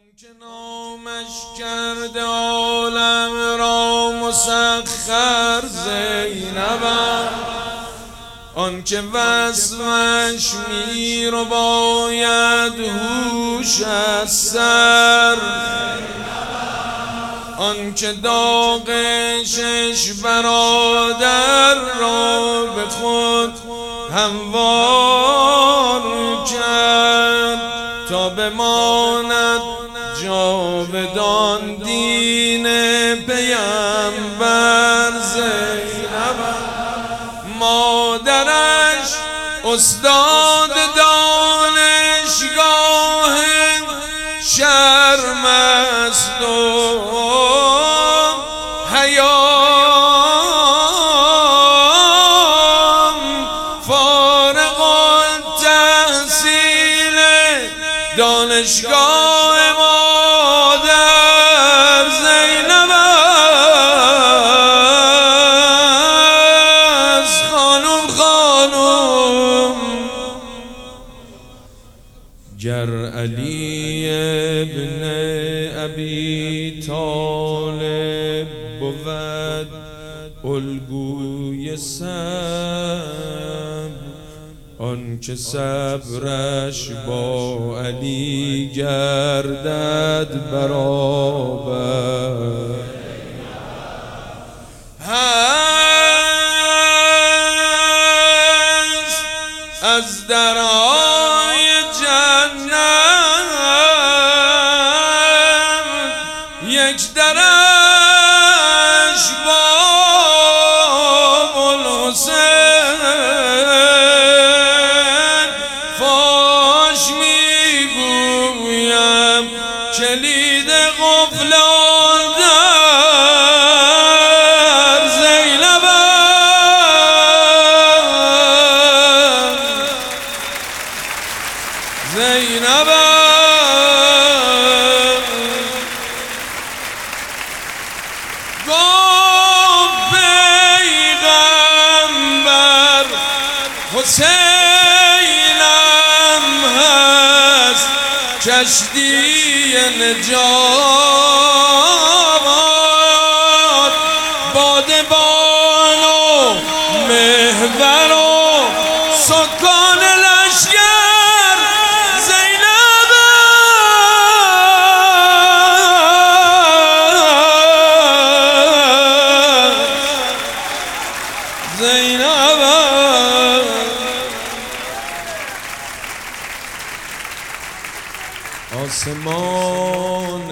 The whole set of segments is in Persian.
که نامش کرده عالم را مسخر زینب، آن که وصفش می رو باید هوش از سر، آن که داغ شش برادر را به خود هموار کرد تا بماند جاودان دین پیامبر. زینب مادرش استاد دانشگاه شرم است و حیام، فارغ التحصیل دانشگاه مادر زینب است. خانم گر علی ابن ابی طالب بود الگوی صبر، آن که صبرش با علی گردد برابر، هست از درهای جنت یک درش باب الحسین، فاش میگویم کلید قفل در زینب. زینب گفت پیغمبر حسینم هست کشتی نجات، بادبان و محور و سکان لشکر زینب. زینب آسمان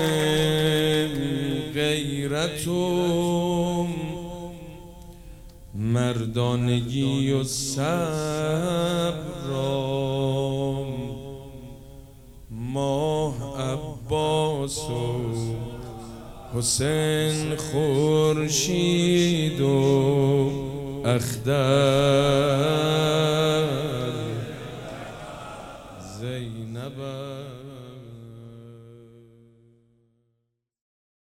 غیرت و مردانگی و صبر را، ماه عباس و حسین خورشید و اختر